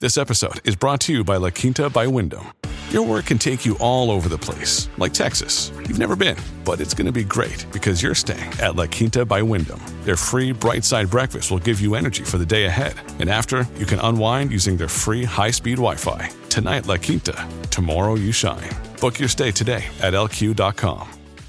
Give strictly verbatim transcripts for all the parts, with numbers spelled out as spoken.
This episode is brought to you by La Quinta by Wyndham. Your work can take you all over the place, like Texas. You've never been, but it's going to be great because you're staying at La Quinta by Wyndham. Their free Bright Side breakfast will give you energy for the day ahead. And after, you can unwind using their free high-speed Wi-Fi. Tonight, La Quinta. Tomorrow, you shine. Book your stay today at L Q dot com.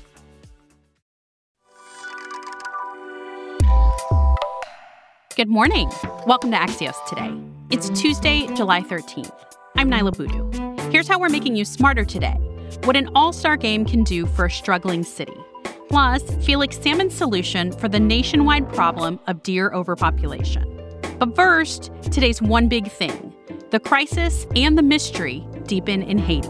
Good morning. Welcome to Axios Today. It's Tuesday, July thirteenth. I'm Nyla Boodoo. Here's how we're making you smarter today. What an all-star game can do for a struggling city. Plus, Felix Salmon's solution for the nationwide problem of deer overpopulation. But first, today's one big thing. The crisis and the mystery deepen in Haiti.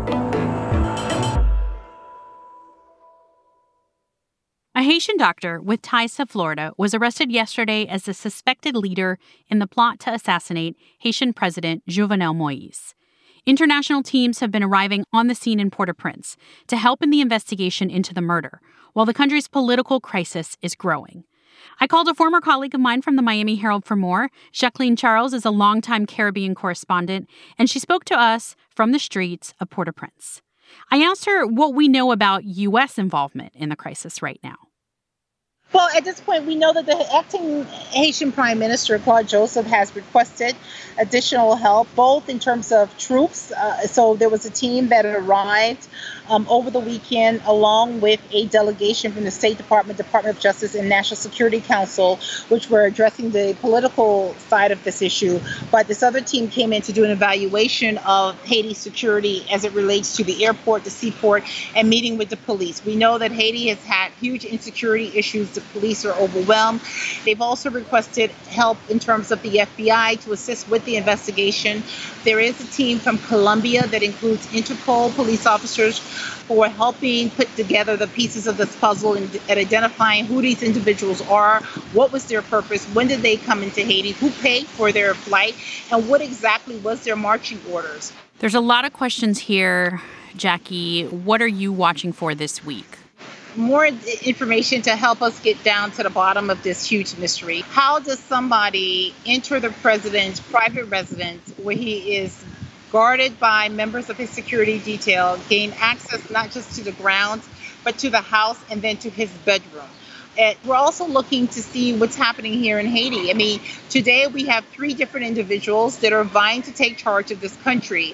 A Haitian doctor with ties to Florida was arrested yesterday as the suspected leader in the plot to assassinate Haitian President Jovenel Moïse. International teams have been arriving on the scene in Port-au-Prince to help in the investigation into the murder, while the country's political crisis is growing. I called a former colleague of mine from the Miami Herald for more. Jacqueline Charles is a longtime Caribbean correspondent, and she spoke to us from the streets of Port-au-Prince. I asked her what we know about U S involvement in the crisis right now. Well, at this point, we know that the acting Haitian Prime Minister, Claude Joseph, has requested additional help, both in terms of troops. Uh, so there was a team that arrived um, over the weekend, along with a delegation from the State Department, Department of Justice, and National Security Council, which were addressing the political side of this issue. But this other team came in to do an evaluation of Haiti's security as it relates to the airport, the seaport, and meeting with the police. We know that Haiti has had huge insecurity issues. The police are overwhelmed. They've also requested help in terms of the F B I to assist with the investigation. There is a team from Colombia that includes Interpol police officers who are helping put together the pieces of this puzzle and, and identifying who these individuals are, what was their purpose, when did they come into Haiti, who paid for their flight, and what exactly was their marching orders. There's a lot of questions here, Jackie. What are you watching for this week? More information to help us get down to the bottom of this huge mystery. How does somebody enter the president's private residence where he is guarded by members of his security detail, gain access not just to the grounds, but to the house and then to his bedroom? And we're also looking to see what's happening here in Haiti. I mean, today we have three different individuals that are vying to take charge of this country.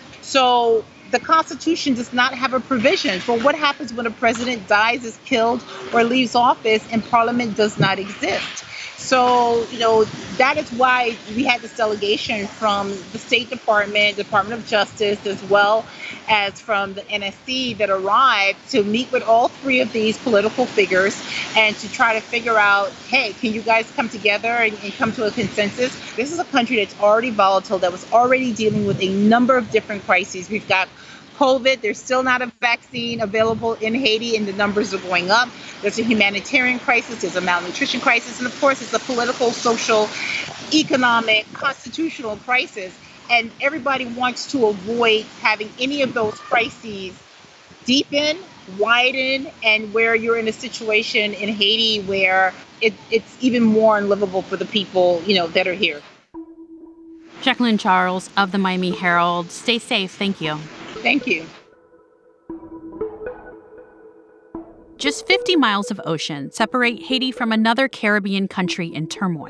So the Constitution does not have a provision for what happens when a president dies, is killed, or leaves office and Parliament does not exist. So, you know, that is why we had this delegation from the State Department, Department of Justice, as well as from the N S C that arrived to meet with all three of these political figures and to try to figure out, hey, can you guys come together and, and come to a consensus? This is a country that's already volatile, that was already dealing with a number of different crises. We've got COVID. There's still not a vaccine available in Haiti, and the numbers are going up. There's a humanitarian crisis. There's a malnutrition crisis. And of course, it's a political, social, economic, constitutional crisis. And everybody wants to avoid having any of those crises deepen, widen, and where you're in a situation in Haiti where it, it's even more unlivable for the people, you know, that are here. Jacqueline Charles of the Miami Herald. Stay safe. Thank you. Thank you. Just fifty miles of ocean separate Haiti from another Caribbean country in turmoil.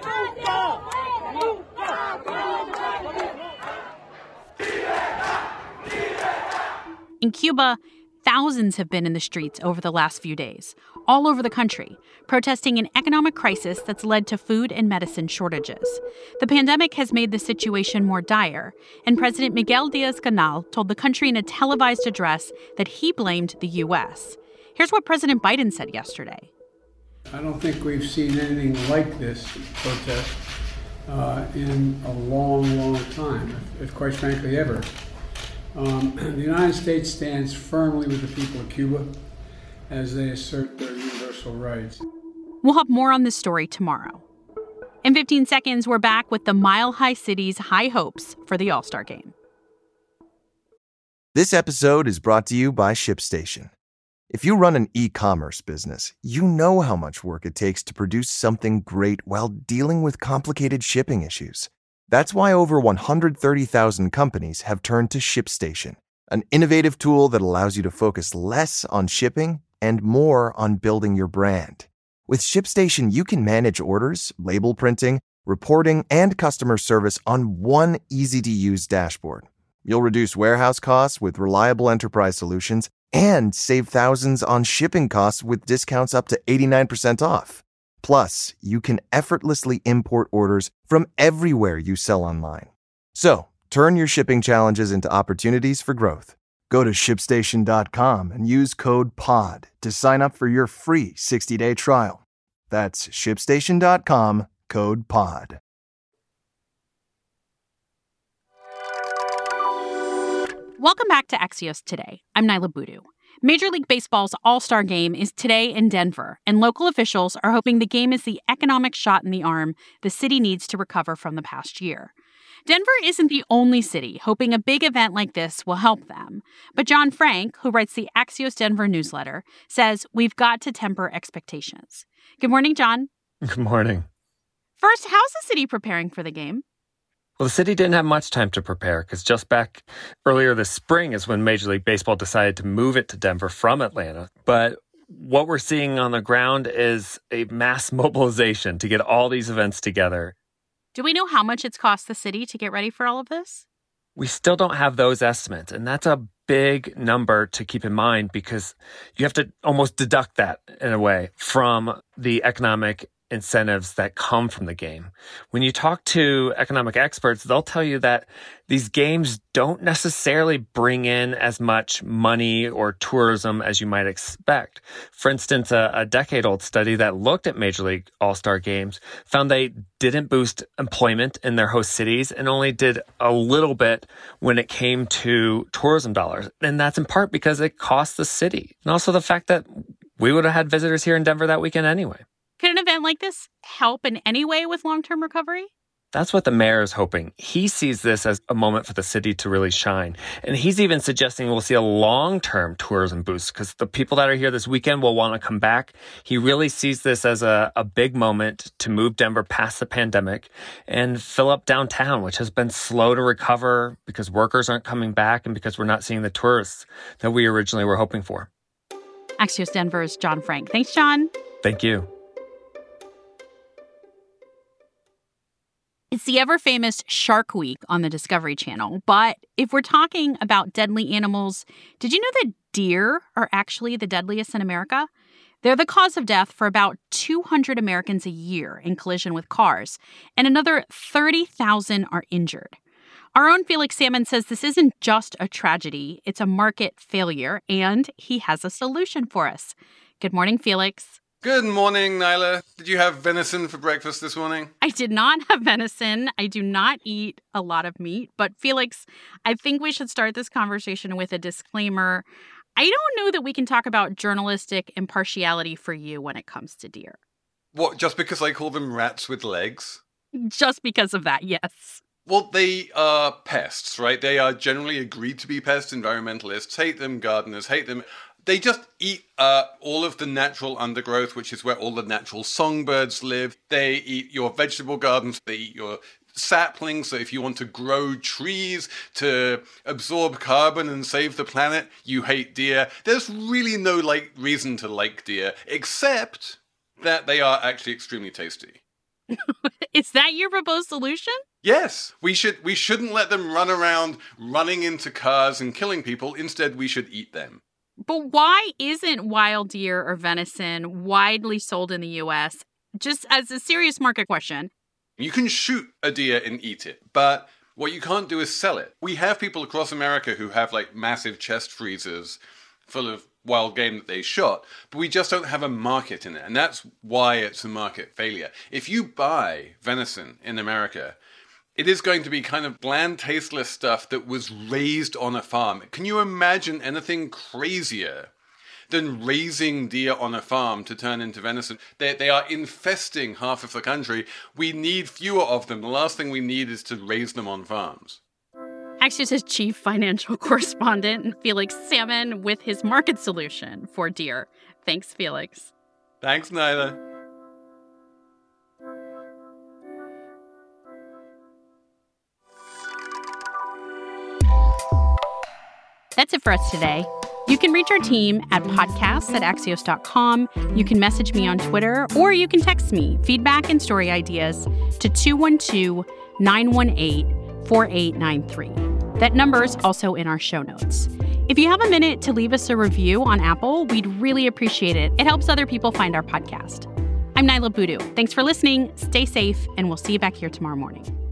In Cuba, thousands have been in the streets over the last few days, all over the country, protesting an economic crisis that's led to food and medicine shortages. The pandemic has made the situation more dire, and President Miguel Diaz-Canel told the country in a televised address that he blamed the U S. Here's what President Biden said yesterday. I don't think we've seen anything like this protest uh, in a long, long time, if, if quite frankly ever. Um, the United States stands firmly with the people of Cuba as they assert their universal rights. We'll have more on this story tomorrow. In fifteen seconds, we're back with the Mile High City's high hopes for the All-Star Game. This episode is brought to you by ShipStation. If you run an e-commerce business, you know how much work it takes to produce something great while dealing with complicated shipping issues. That's why over one hundred thirty thousand companies have turned to ShipStation, an innovative tool that allows you to focus less on shipping and more on building your brand. With ShipStation, you can manage orders, label printing, reporting, and customer service on one easy-to-use dashboard. You'll reduce warehouse costs with reliable enterprise solutions and save thousands on shipping costs with discounts up to eighty-nine percent off. Plus, you can effortlessly import orders from everywhere you sell online. So, turn your shipping challenges into opportunities for growth. Go to ship station dot com and use code P O D to sign up for your free sixty-day trial. That's ship station dot com, code P O D. Welcome back to Axios Today. I'm Nyla Boodoo. Major League Baseball's All-Star Game is today in Denver, and local officials are hoping the game is the economic shot in the arm the city needs to recover from the past year. Denver isn't the only city hoping a big event like this will help them. But John Frank, who writes the Axios Denver newsletter, says we've got to temper expectations. Good morning, John. Good morning. First, how's the city preparing for the game? Well, the city didn't have much time to prepare because just back earlier this spring is when Major League Baseball decided to move it to Denver from Atlanta. But what we're seeing on the ground is a mass mobilization to get all these events together. Do we know how much it's cost the city to get ready for all of this? We still don't have those estimates, and that's a big number to keep in mind because you have to almost deduct that, in a way, from the economic incentives that come from the game. When you talk to economic experts, they'll tell you that these games don't necessarily bring in as much money or tourism as you might expect. For instance, a, a decade-old study that looked at Major League All-Star Games found they didn't boost employment in their host cities and only did a little bit when it came to tourism dollars. And that's in part because it cost the city. And also the fact that we would have had visitors here in Denver that weekend anyway. Could an event like this help in any way with long-term recovery? That's what the mayor is hoping. He sees this as a moment for the city to really shine. And he's even suggesting we'll see a long-term tourism boost because the people that are here this weekend will want to come back. He really sees this as a, a big moment to move Denver past the pandemic and fill up downtown, which has been slow to recover because workers aren't coming back and because we're not seeing the tourists that we originally were hoping for. Axios Denver's John Frank. Thanks, John. Thank you. It's the ever-famous Shark Week on the Discovery Channel. But if we're talking about deadly animals, did you know that deer are actually the deadliest in America? They're the cause of death for about two hundred Americans a year in collision with cars, and another thirty thousand are injured. Our own Felix Salmon says this isn't just a tragedy, it's a market failure, and he has a solution for us. Good morning, Felix. Good morning, Nyla. Did you have venison for breakfast this morning? I did not have venison. I do not eat a lot of meat. But Felix, I think we should start this conversation with a disclaimer. I don't know that we can talk about journalistic impartiality for you when it comes to deer. What, just because I call them rats with legs? Just because of that, yes. Well, they are pests, right? They are generally agreed to be pests. Environmentalists hate them, gardeners hate them. They just eat uh, all of the natural undergrowth, which is where all the natural songbirds live. They eat your vegetable gardens. They eat your saplings. So if you want to grow trees to absorb carbon and save the planet, you hate deer. There's really no like reason to like deer, except that they are actually extremely tasty. Is that your proposed solution? Yes, we should. We shouldn't let them run around running into cars and killing people. Instead, we should eat them. But why isn't wild deer or venison widely sold in the U S? Just as a serious market question. You can shoot a deer and eat it, but what you can't do is sell it. We have people across America who have like massive chest freezers full of wild game that they shot, but we just don't have a market in it. And that's why it's a market failure. If you buy venison in America, it is going to be kind of bland, tasteless stuff that was raised on a farm. Can you imagine anything crazier than raising deer on a farm to turn into venison? They, they are infesting half of the country. We need fewer of them. The last thing we need is to raise them on farms. Axios' chief financial correspondent, Felix Salmon, with his market solution for deer. Thanks, Felix. Thanks, Nyla. That's it for us today. You can reach our team at podcasts at axios dot com. You can message me on Twitter, or you can text me feedback and story ideas to two one two, nine one eight, four eight nine three. That number is also in our show notes. If you have a minute to leave us a review on Apple, we'd really appreciate it. It helps other people find our podcast. I'm Nyla Boodoo. Thanks for listening. Stay safe, and we'll see you back here tomorrow morning.